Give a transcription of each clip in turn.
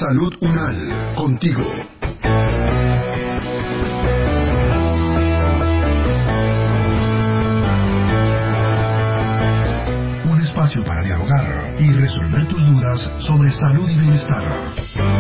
Salud Unal, contigo. Un espacio para dialogar y resolver tus dudas sobre salud y bienestar.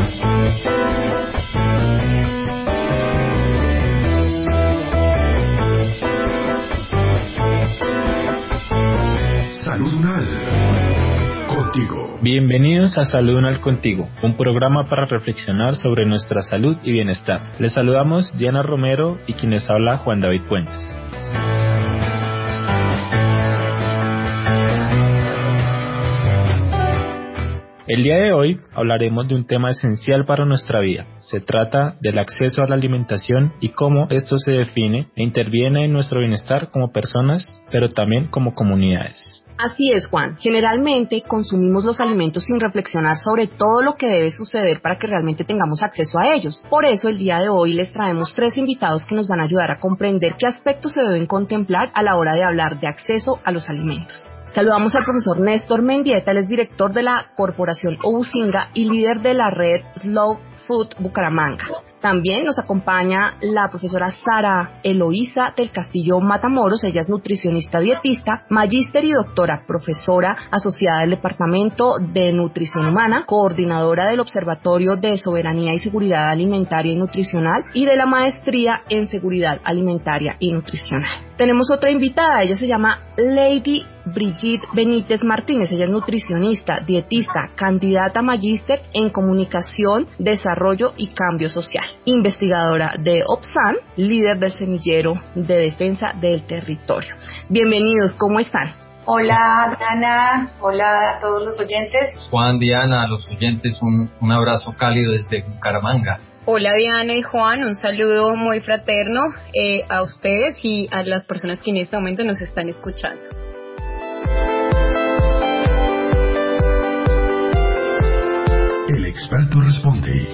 Salud Unal, contigo. Bienvenidos a Salud Unal Contigo, un programa para reflexionar sobre nuestra salud y bienestar. Les saludamos Diana Romero y quien les habla Juan David Puentes. El día de hoy hablaremos de un tema esencial para nuestra vida. Se trata del acceso a la alimentación y cómo esto se define e interviene en nuestro bienestar como personas, pero también como comunidades. Así es, Juan. Generalmente consumimos los alimentos sin reflexionar sobre todo lo que debe suceder para que realmente tengamos acceso a ellos. Por eso, el día de hoy les traemos 3 invitados que nos van a ayudar a comprender qué aspectos se deben contemplar a la hora de hablar de acceso a los alimentos. Saludamos al profesor Néstor Mendieta, él es director de la Corporación Obusinga y líder de la red Slow Food Bucaramanga. También nos acompaña la profesora Sara Eloísa del Castillo Matamoros, ella es nutricionista dietista, magíster y doctora, profesora asociada del Departamento de Nutrición Humana, coordinadora del Observatorio de Soberanía y Seguridad Alimentaria y Nutricional y de la Maestría en Seguridad Alimentaria y Nutricional. Tenemos otra invitada, ella se llama Lady Brigitte Benítez Martínez, ella es nutricionista, dietista, candidata a magíster en comunicación, desarrollo y cambio social, investigadora de OPSAN, líder del semillero de defensa del territorio. Bienvenidos, ¿cómo están? Hola Diana, hola a todos los oyentes. Juan, Diana, a los oyentes un abrazo cálido desde Bucaramanga. Hola Diana y Juan, un saludo muy fraterno a ustedes y a las personas que en este momento nos están escuchando. El experto responde.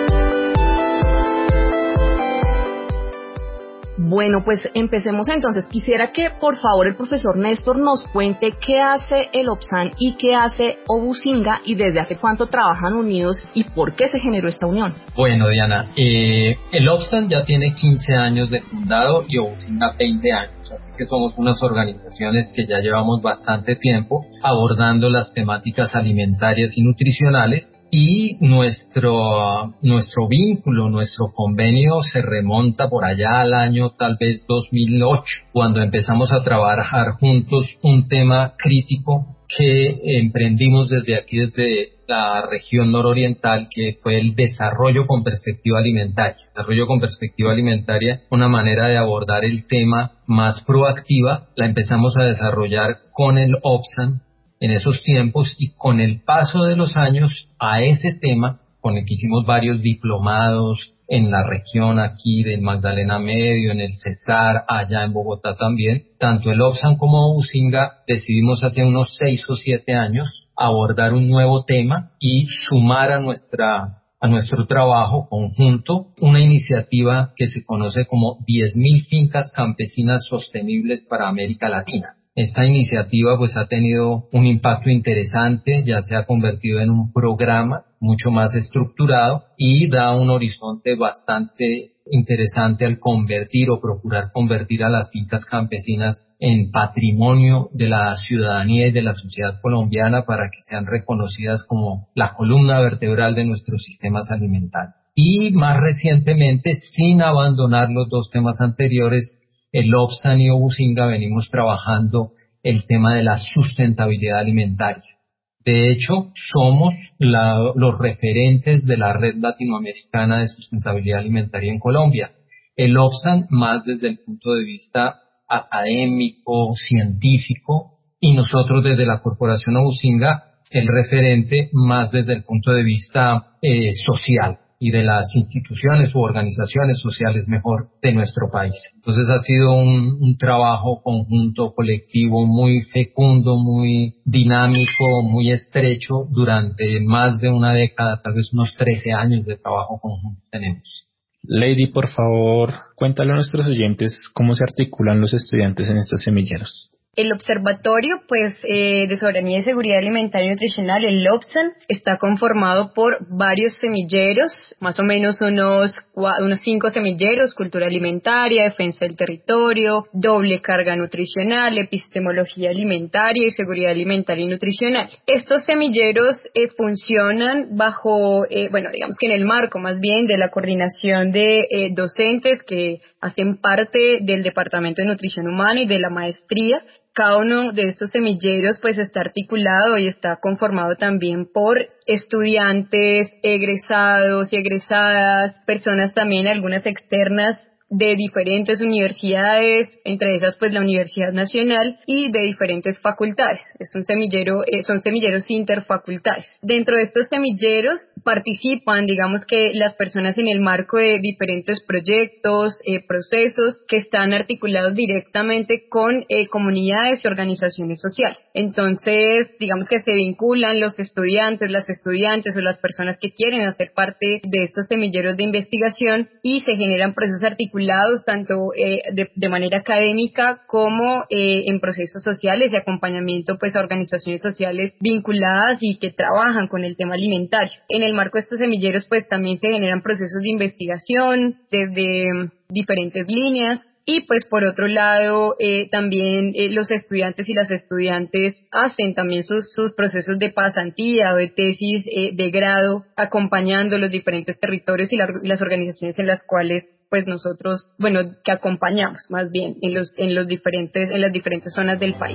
Bueno, pues empecemos entonces. Quisiera que por favor el profesor Néstor nos cuente qué hace el OPSAN y qué hace Obusinga y desde hace cuánto trabajan unidos y por qué se generó esta unión. Bueno, Diana, el OPSAN ya tiene 15 años de fundado y Obusinga 20 años, así que somos unas organizaciones que ya llevamos bastante tiempo abordando las temáticas alimentarias y nutricionales. Y nuestro vínculo, nuestro convenio se remonta por allá al año tal vez 2008, cuando empezamos a trabajar juntos un tema crítico que emprendimos desde aquí, desde la región nororiental, que fue el desarrollo con perspectiva alimentaria. Desarrollo con perspectiva alimentaria, una manera de abordar el tema más proactiva, la empezamos a desarrollar con el OPSAN en esos tiempos, y con el paso de los años a ese tema, con el que hicimos varios diplomados en la región aquí del Magdalena Medio, en el Cesar, allá en Bogotá también, tanto el OPSAN como Obusinga decidimos hace unos 6 o 7 años abordar un nuevo tema y sumar a nuestro trabajo conjunto una iniciativa que se conoce como 10.000 fincas campesinas sostenibles para América Latina. Esta iniciativa pues ha tenido un impacto interesante, ya se ha convertido en un programa mucho más estructurado y da un horizonte bastante interesante al convertir o procurar convertir a las fincas campesinas en patrimonio de la ciudadanía y de la sociedad colombiana para que sean reconocidas como la columna vertebral de nuestros sistemas alimentarios. Y más recientemente, sin abandonar los 2 temas anteriores, el OPSAN y Obusinga venimos trabajando el tema de la sustentabilidad alimentaria. De hecho, somos los referentes de la Red Latinoamericana de Sustentabilidad Alimentaria en Colombia. El OPSAN más desde el punto de vista académico, científico, y nosotros desde la Corporación Obusinga el referente más desde el punto de vista social y de las instituciones u organizaciones sociales mejor de nuestro país. Entonces ha sido un trabajo conjunto, colectivo, muy fecundo, muy dinámico, muy estrecho durante más de una década, tal vez unos 13 años de trabajo conjunto tenemos. Lady, por favor, cuéntale a nuestros oyentes cómo se articulan los estudiantes en estos semilleros. El observatorio, de soberanía y seguridad alimentaria y nutricional, el OBSAN, está conformado por varios semilleros, más o menos unos 5 semilleros: cultura alimentaria, defensa del territorio, doble carga nutricional, epistemología alimentaria y seguridad alimentaria y nutricional. Estos semilleros funcionan bajo, digamos que en el marco más bien de la coordinación de docentes que hacen parte del Departamento de Nutrición Humana y de la maestría. Cada uno de estos semilleros está articulado y está conformado también por estudiantes, egresados y egresadas, personas también, algunas externas de diferentes universidades, entre esas la Universidad Nacional, y de diferentes facultades. Son semilleros interfacultades. Dentro de estos semilleros participan, digamos que las personas en el marco de diferentes proyectos, procesos que están articulados directamente con comunidades y organizaciones sociales. Entonces, digamos que se vinculan los estudiantes, las estudiantes o las personas que quieren hacer parte de estos semilleros de investigación, y se generan procesos articulados tanto de manera académica como en procesos sociales y acompañamiento a organizaciones sociales vinculadas y que trabajan con el tema alimentario. En el marco de estos semilleros también se generan procesos de investigación desde diferentes líneas. Y por otro lado, también los estudiantes y las estudiantes hacen también sus procesos de pasantía o de tesis de grado, acompañando los diferentes territorios y las organizaciones en las cuales nosotros, que acompañamos más bien en las diferentes zonas del país.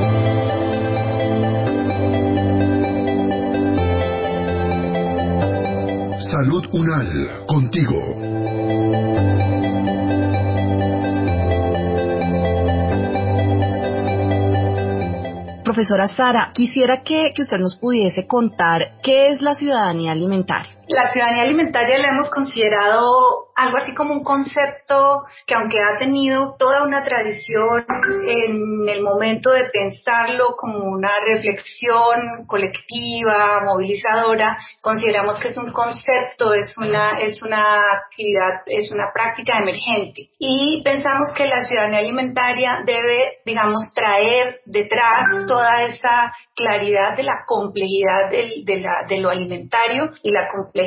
Salud UNAL, contigo. Profesora Sara, quisiera que usted nos pudiese contar qué es la ciudadanía alimentaria. La ciudadanía alimentaria la hemos considerado algo así como un concepto que, aunque ha tenido toda una tradición en el momento de pensarlo como una reflexión colectiva, movilizadora, consideramos que es un concepto, es una actividad, es una práctica emergente. Y pensamos que la ciudadanía alimentaria debe, traer detrás toda esa claridad de la complejidad de lo alimentario y la complejidad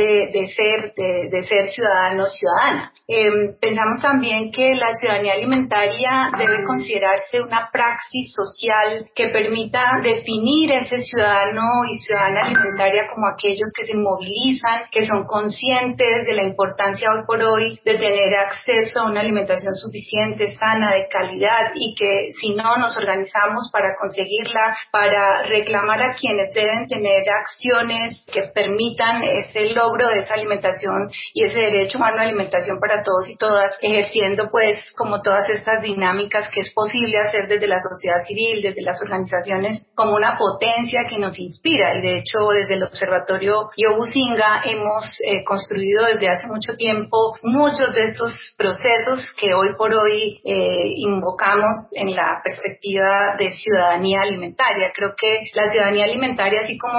de ser ciudadano o ciudadana. Pensamos también que la ciudadanía alimentaria debe considerarse una praxis social que permita definir ese ciudadano y ciudadana alimentaria como aquellos que se movilizan, que son conscientes de la importancia hoy por hoy de tener acceso a una alimentación suficiente, sana, de calidad, y que si no nos organizamos para conseguirla, para reclamar a quienes deben tener acciones que permitan ese logro de esa alimentación y ese derecho humano a alimentación para todos y todas, ejerciendo como todas estas dinámicas que es posible hacer desde la sociedad civil, desde las organizaciones, como una potencia que nos inspira. Y de hecho, desde el Observatorio Yobusinga hemos construido desde hace mucho tiempo muchos de estos procesos que hoy por hoy invocamos en la perspectiva de ciudadanía alimentaria. Creo que la ciudadanía alimentaria, así como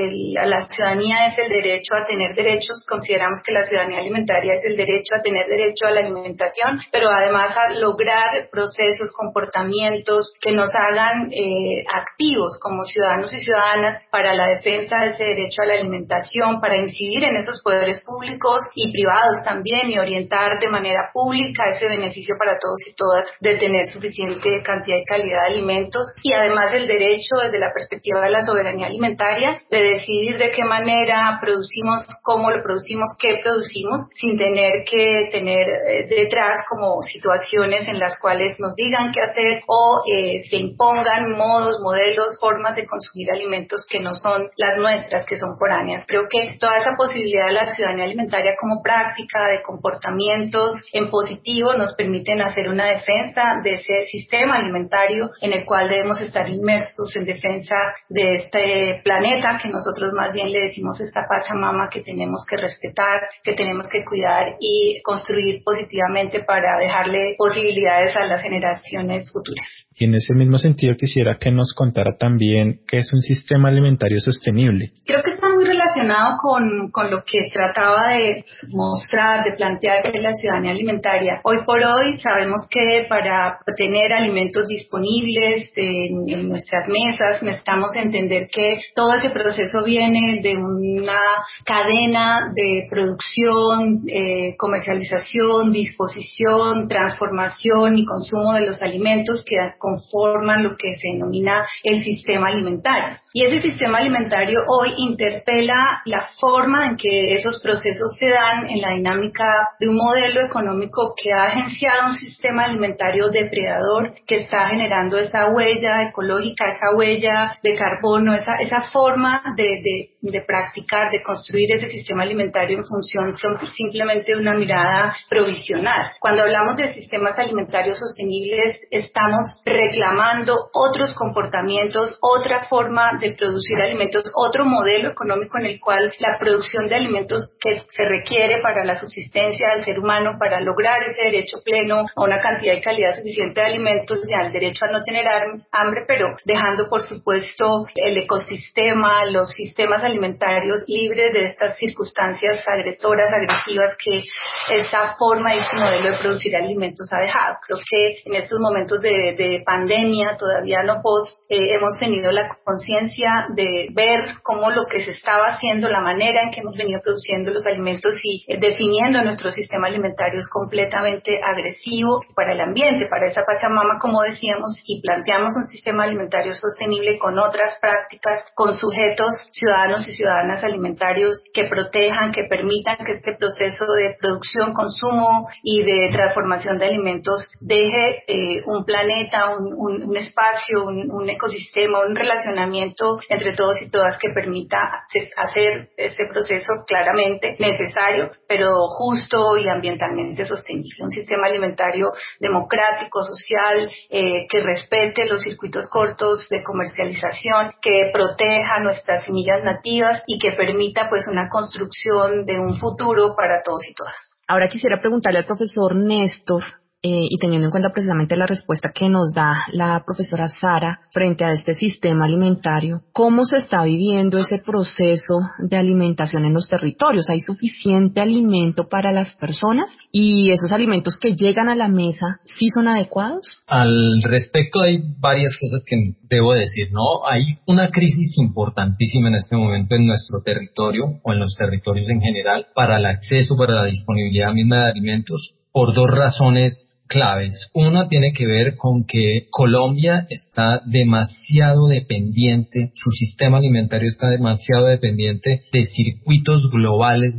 la ciudadanía es el derecho a tener derechos, consideramos que la ciudadanía alimentaria es el derecho a tener derecho a la alimentación, pero además a lograr procesos, comportamientos que nos hagan activos como ciudadanos y ciudadanas para la defensa de ese derecho a la alimentación, para incidir en esos poderes públicos y privados también, y orientar de manera pública ese beneficio para todos y todas de tener suficiente cantidad y calidad de alimentos, y además el derecho desde la perspectiva de la soberanía alimentaria de decidir de qué manera producimos, cómo lo producimos, qué producimos, sin tener que tener detrás como situaciones en las cuales nos digan qué hacer o se impongan modos, modelos, formas de consumir alimentos que no son las nuestras, que son foráneas. Creo que toda esa posibilidad de la ciudadanía alimentaria como práctica de comportamientos en positivo nos permiten hacer una defensa de ese sistema alimentario en el cual debemos estar inmersos en defensa de este planeta que nosotros más bien le decimos esta Pachamama que tenemos que respetar, que tenemos que cuidar y construir positivamente para dejarle posibilidades a las generaciones futuras. Y en ese mismo sentido quisiera que nos contara también qué es un sistema alimentario sostenible. Creo que está muy relacionado relacionado con lo que trataba de mostrar, de plantear que es la ciudadanía alimentaria. Hoy por hoy sabemos que para tener alimentos disponibles en nuestras mesas necesitamos entender que todo ese proceso viene de una cadena de producción, comercialización, disposición, transformación y consumo de los alimentos que conforman lo que se denomina el sistema alimentario. Y ese sistema alimentario hoy interpela la forma en que esos procesos se dan en la dinámica de un modelo económico que ha agenciado un sistema alimentario depredador que está generando esa huella ecológica, esa huella de carbono, esa forma de practicar, de construir ese sistema alimentario en función simplemente de una mirada provisional. Cuando hablamos de sistemas alimentarios sostenibles, estamos reclamando otros comportamientos, otra forma de producir alimentos, otro modelo económico en el cual la producción de alimentos que se requiere para la subsistencia del ser humano, para lograr ese derecho pleno a una cantidad y calidad suficiente de alimentos y al derecho a no tener hambre, pero dejando por supuesto el ecosistema, los sistemas alimentarios libres de estas circunstancias agresoras, agresivas que esta forma y este modelo de producir alimentos ha dejado. Creo que en estos momentos de pandemia, todavía no hemos tenido la conciencia de ver cómo lo que se estaba haciendo, la manera en que hemos venido produciendo los alimentos y definiendo nuestro sistema alimentario es completamente agresivo para el ambiente, para esa Pachamama, como decíamos, y planteamos un sistema alimentario sostenible con otras prácticas, con sujetos ciudadanos y ciudadanas alimentarios que protejan, que permitan que este proceso de producción, consumo y de transformación de alimentos deje un planeta, un espacio, un ecosistema, un relacionamiento entre todos y todas que permita hacer este proceso claramente necesario, pero justo y ambientalmente sostenible. Un sistema alimentario democrático, social, que respete los circuitos cortos de comercialización, que proteja nuestras semillas nativas y que permita pues una construcción de un futuro para todos y todas. Ahora quisiera preguntarle al profesor Néstor, y teniendo en cuenta precisamente la respuesta que nos da la profesora Sara frente a este sistema alimentario, ¿cómo se está viviendo ese proceso de alimentación en los territorios? ¿Hay suficiente alimento para las personas? ¿Y esos alimentos que llegan a la mesa sí son adecuados? Al respecto hay varias cosas que debo decir, ¿no? Hay una crisis importantísima en este momento en nuestro territorio o en los territorios en general para el acceso, para la disponibilidad misma de alimentos por dos razones claves. Una tiene que ver con que Colombia está demasiado dependiente, su sistema alimentario está demasiado dependiente de circuitos globales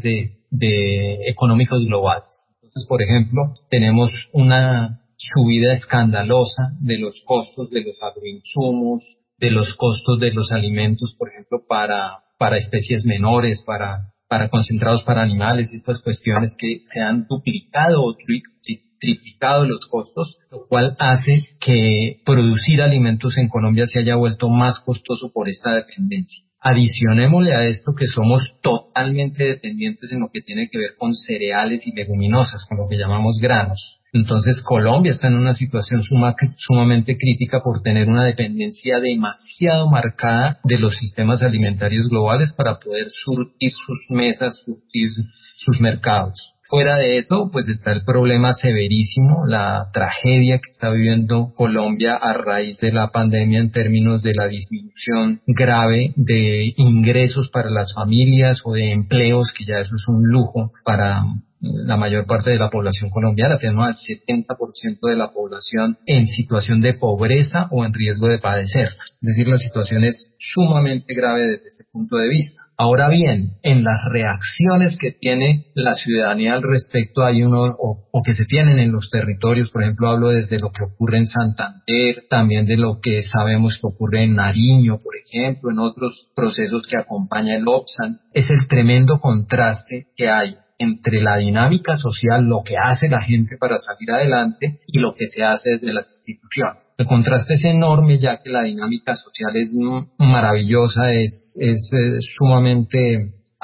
de económicos globales. Entonces, por ejemplo, tenemos una subida escandalosa de los costos de los agroinsumos, de los costos de los alimentos, por ejemplo, para especies menores, para concentrados para animales, estas cuestiones que se han duplicado o triplicado los costos, lo cual hace que producir alimentos en Colombia se haya vuelto más costoso por esta dependencia. Adicionémosle a esto que somos totalmente dependientes en lo que tiene que ver con cereales y leguminosas, con lo que llamamos granos. Entonces Colombia está en una situación sumamente crítica por tener una dependencia demasiado marcada de los sistemas alimentarios globales para poder surtir sus mesas, surtir sus mercados. Fuera de eso, pues está el problema severísimo, la tragedia que está viviendo Colombia a raíz de la pandemia en términos de la disminución grave de ingresos para las familias o de empleos, que ya eso es un lujo para la mayor parte de la población colombiana. Tenemos al 70% de la población en situación de pobreza o en riesgo de padecer. Es decir, la situación es sumamente grave desde ese punto de vista. Ahora bien, en las reacciones que tiene la ciudadanía al respecto hay o que se tienen en los territorios, por ejemplo, hablo desde lo que ocurre en Santander, también de lo que sabemos que ocurre en Nariño, por ejemplo, en otros procesos que acompaña el OPSAN, es el tremendo contraste que hay entre la dinámica social, lo que hace la gente para salir adelante y lo que se hace desde las instituciones. El contraste es enorme, ya que la dinámica social es maravillosa, es sumamente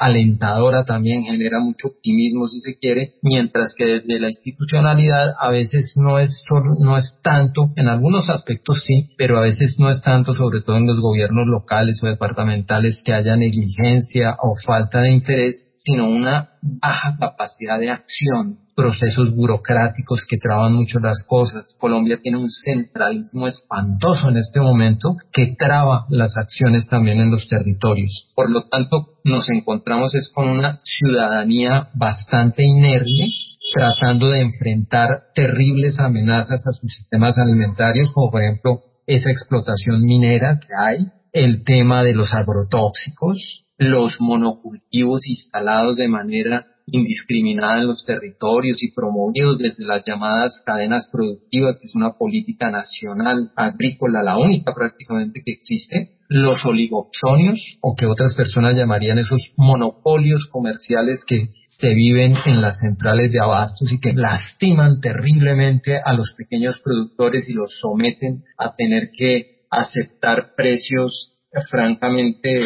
alentadora también, genera mucho optimismo si se quiere, mientras que desde la institucionalidad a veces no es tanto, en algunos aspectos sí, pero a veces no es tanto, sobre todo en los gobiernos locales o departamentales, que haya negligencia o falta de interés, sino una baja capacidad de acción, procesos burocráticos que traban mucho las cosas. Colombia tiene un centralismo espantoso en este momento que traba las acciones también en los territorios. Por lo tanto, nos encontramos es con una ciudadanía bastante inerme, tratando de enfrentar terribles amenazas a sus sistemas alimentarios, como por ejemplo esa explotación minera que hay, el tema de los agrotóxicos, los monocultivos instalados de manera indiscriminada en los territorios y promovidos desde las llamadas cadenas productivas, que es una política nacional agrícola, la única prácticamente que existe, los oligopsonios, o que otras personas llamarían esos monopolios comerciales que se viven en las centrales de abastos y que lastiman terriblemente a los pequeños productores y los someten a tener que aceptar precios francamente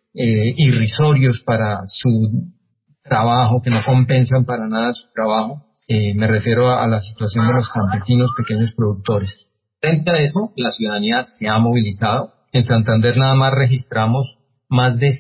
irrisorios para su trabajo, que no compensan para nada su trabajo. Me refiero a la situación de los campesinos, pequeños productores. Frente a eso, la ciudadanía se ha movilizado. En Santander nada más registramos más de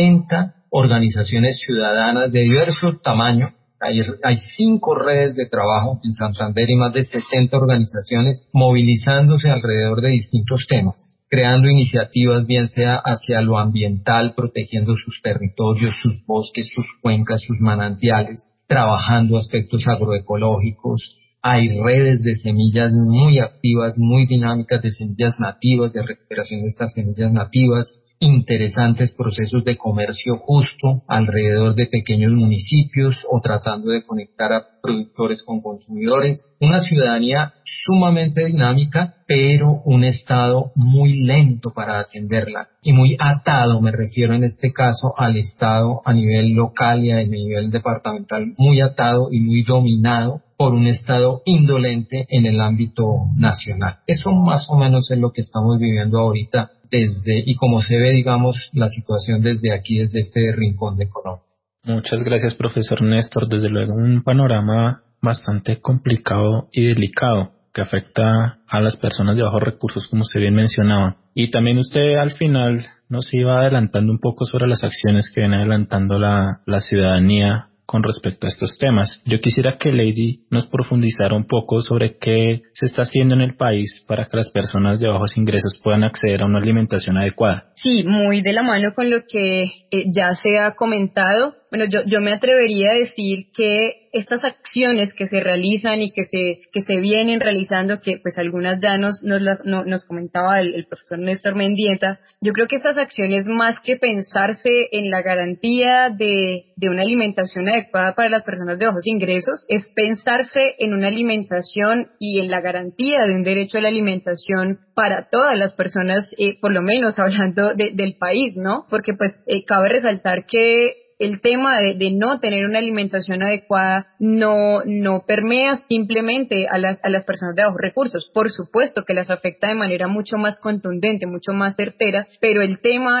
70 organizaciones ciudadanas de diversos tamaños. Hay 5 redes de trabajo en Santander y más de 60 organizaciones movilizándose alrededor de distintos temas, creando iniciativas, bien sea hacia lo ambiental, protegiendo sus territorios, sus bosques, sus cuencas, sus manantiales, trabajando aspectos agroecológicos. Hay redes de semillas muy activas, muy dinámicas, de semillas nativas, de recuperación de estas semillas nativas, interesantes procesos de comercio justo alrededor de pequeños municipios o tratando de conectar a productores con consumidores. Una ciudadanía sumamente dinámica, pero un Estado muy lento para atenderla y muy atado, me refiero en este caso al Estado a nivel local y a nivel departamental, muy atado y muy dominado por un Estado indolente en el ámbito nacional. Eso más o menos es lo que estamos viviendo ahorita y como se ve, digamos, la situación desde aquí, desde este rincón de Colombia. Muchas gracias, profesor Néstor. Desde luego, un panorama bastante complicado y delicado que afecta a las personas de bajos recursos, como usted bien mencionaba. Y también usted al final nos iba adelantando un poco sobre las acciones que viene adelantando la ciudadanía con respecto a estos temas. Yo quisiera que Lady nos profundizara un poco sobre qué se está haciendo en el país para que las personas de bajos ingresos puedan acceder a una alimentación adecuada. Sí, muy de la mano con lo que ya se ha comentado. Bueno, yo me atrevería a decir que estas acciones que se realizan y que se vienen realizando, que pues algunas ya nos comentaba el profesor Néstor Mendieta, yo creo que estas acciones, más que pensarse en la garantía de una alimentación adecuada para las personas de bajos ingresos, es pensarse en una alimentación y en la garantía de un derecho a la alimentación para todas las personas, por lo menos hablando del país, ¿no? Porque pues cabe resaltar que el tema de no tener una alimentación adecuada no permea simplemente a las personas de bajos recursos. Por supuesto que las afecta de manera mucho más contundente, mucho más certera, pero el tema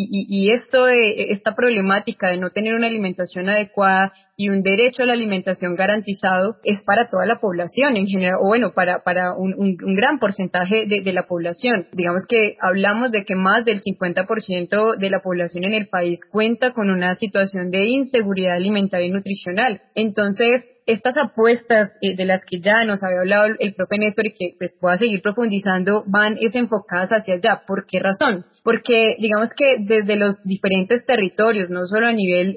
y esto de esta problemática de no tener una alimentación adecuada y un derecho a la alimentación garantizado es para toda la población en general, o bueno, para un gran porcentaje de la población. Digamos que hablamos de que más del 50% de la población en el país cuenta con una situación de inseguridad alimentaria y nutricional. Entonces, estas apuestas de las que ya nos había hablado el profe Néstor y que pues pueda seguir profundizando van enfocadas hacia allá. ¿Por qué razón? Porque digamos que desde los diferentes territorios, no solo a nivel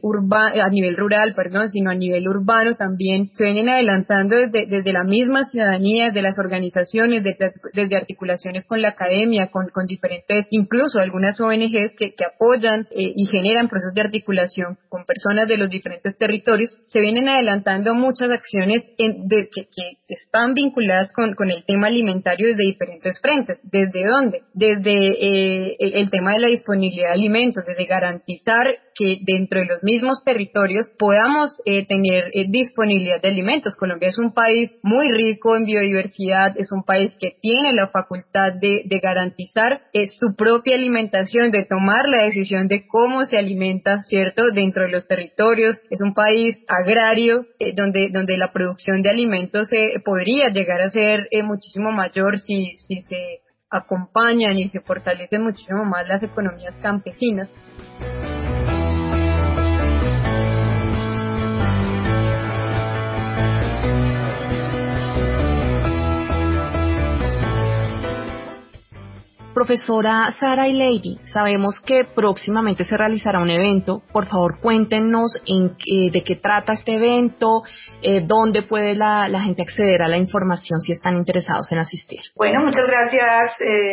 rural, sino a nivel urbano también, se vienen adelantando desde la misma ciudadanía, desde las organizaciones, desde articulaciones con la academia, con diferentes, incluso algunas ONGs que apoyan y generan procesos de articulación con personas de los diferentes territorios, se vienen adelantando muchas acciones que están vinculadas con el tema alimentario desde diferentes frentes. ¿Desde dónde? Desde el tema de la disponibilidad de alimentos, desde garantizar que dentro de los mismos territorios podamos tener disponibilidad de alimentos. Colombia es un país muy rico en biodiversidad, es un país que tiene la facultad de garantizar su propia alimentación, de tomar la decisión de cómo se alimenta, ¿cierto?, dentro de los territorios. Es un país agrario donde la producción de alimentos podría llegar a ser muchísimo mayor si se acompañan y se fortalecen muchísimo más las economías campesinas. Profesora Sara y Lady, sabemos que próximamente se realizará un evento. Por favor, cuéntenos de qué trata este evento, dónde puede la gente acceder a la información si están interesados en asistir. Bueno, muchas gracias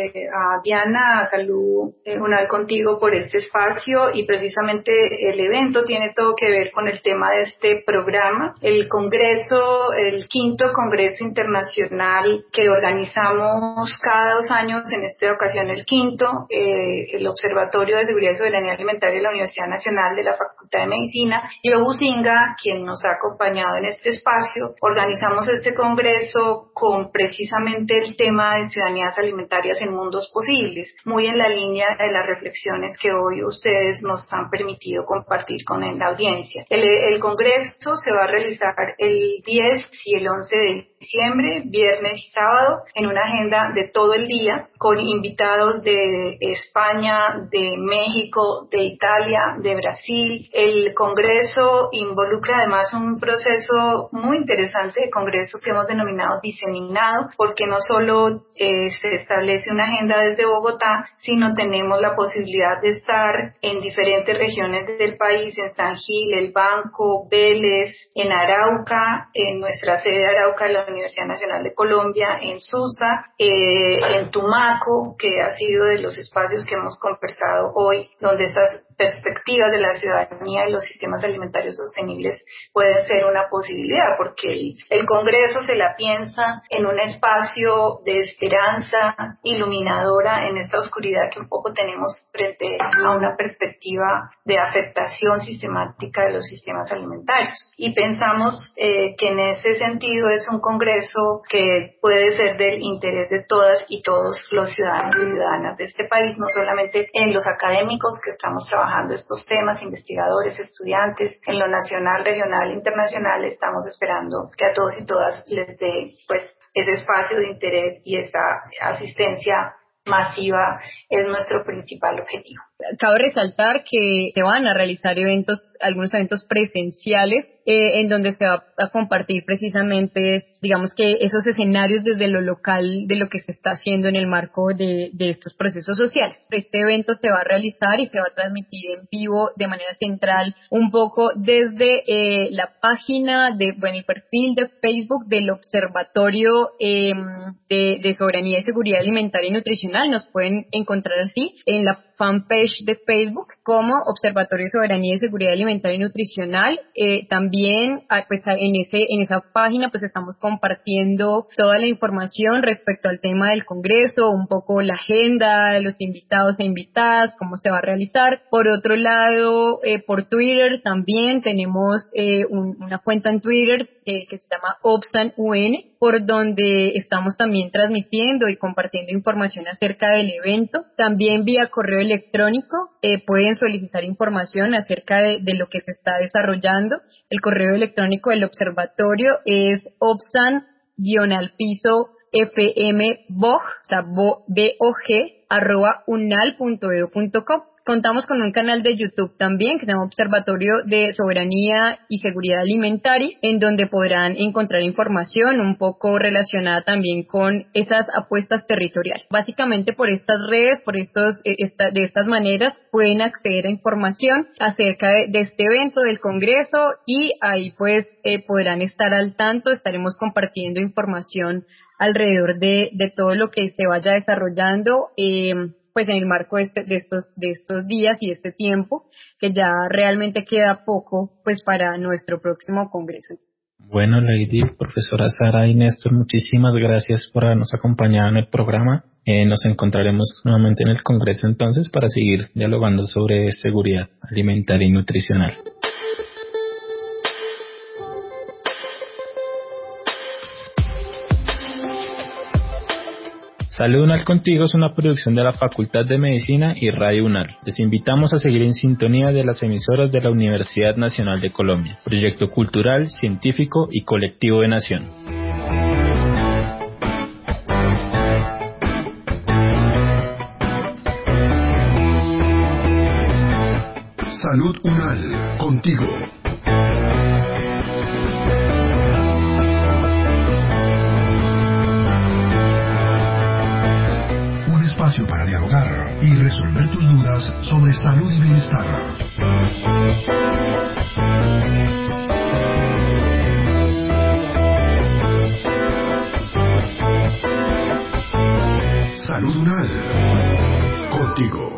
a Diana, a Salud una vez contigo por este espacio, y precisamente el evento tiene todo que ver con el tema de este programa, el Congreso, el 5º Congreso Internacional que organizamos cada 2 años, en esta ocasión el 5º, el Observatorio de Seguridad y Soberanía Alimentaria de la Universidad Nacional de la Facultad de Medicina y Obusinga, quien nos ha acompañado en este espacio. Organizamos este congreso con precisamente el tema de ciudadanías alimentarias en mundos posibles, muy en la línea de las reflexiones que hoy ustedes nos han permitido compartir con la audiencia. El congreso se va a realizar el 10 y el 11 de diciembre, viernes y sábado, en una agenda de todo el día, con invitados de España, de México, de Italia, de Brasil. El congreso involucra además un proceso muy interesante de congreso que hemos denominado diseminado, porque no solo se establece una agenda desde Bogotá, sino tenemos la posibilidad de estar en diferentes regiones del país, en San Gil, El Banco, Vélez, en Arauca, en nuestra sede de Arauca de la Universidad Nacional de Colombia, en Susa, en Tumaco, que ha sido de los espacios que hemos conversado hoy, donde estas perspectivas de la ciudadanía y los sistemas alimentarios sostenibles pueden ser una posibilidad, porque el Congreso se la piensa en un espacio de esperanza iluminadora en esta oscuridad que un poco tenemos frente a una perspectiva de afectación sistemática de los sistemas alimentarios. Y pensamos que en ese sentido es un Congreso que puede ser del interés de todas y todos los ciudadanos y ciudadanas de este país, no solamente en los académicos que estamos trabajando estos temas, investigadores, estudiantes, en lo nacional, regional, internacional. Estamos esperando que a todos y todas les dé pues ese espacio de interés, y esa asistencia masiva es nuestro principal objetivo. Cabe resaltar que se van a realizar algunos eventos presenciales en donde se va a compartir precisamente, digamos que esos escenarios desde lo local de lo que se está haciendo en el marco de estos procesos sociales. Este evento se va a realizar y se va a transmitir en vivo de manera central un poco desde la página el perfil de Facebook del Observatorio de Soberanía y Seguridad Alimentaria y Nutricional. Nos pueden encontrar así en la fanpage de Facebook como Observatorio de Soberanía y Seguridad Alimentaria y Nutricional. También pues en esa página pues estamos compartiendo toda la información respecto al tema del Congreso, un poco la agenda, los invitados e invitadas, cómo se va a realizar. Por otro lado, por Twitter también tenemos una cuenta en Twitter que se llama ObsanUN, por donde estamos también transmitiendo y compartiendo información acerca del evento. También vía correo electrónico pueden solicitar información acerca de lo que se está desarrollando. El correo electrónico del observatorio es obsan_fmbog, o sea, bog@unal.edu.co. Contamos con un canal de YouTube también que se llama Observatorio de Soberanía y Seguridad Alimentaria, en donde podrán encontrar información un poco relacionada también con esas apuestas territoriales. Básicamente por estas redes, de estas maneras pueden acceder a información acerca de este evento del Congreso, y ahí pues podrán estar al tanto. Estaremos compartiendo información alrededor de todo lo que se vaya desarrollando pues en el marco de estos días y este tiempo, que ya realmente queda poco pues para nuestro próximo congreso. Bueno, Lady, profesora Sara y Néstor, muchísimas gracias por habernos acompañado en el programa. Nos encontraremos nuevamente en el Congreso entonces para seguir dialogando sobre seguridad alimentaria y nutricional. Salud UNAL Contigo es una producción de la Facultad de Medicina y Radio UNAL. Les invitamos a seguir en sintonía de las emisoras de la Universidad Nacional de Colombia, proyecto cultural, científico y colectivo de Nación. Salud UNAL, contigo. Un espacio para dialogar y resolver tus dudas sobre salud y bienestar. Salud UNAL, contigo.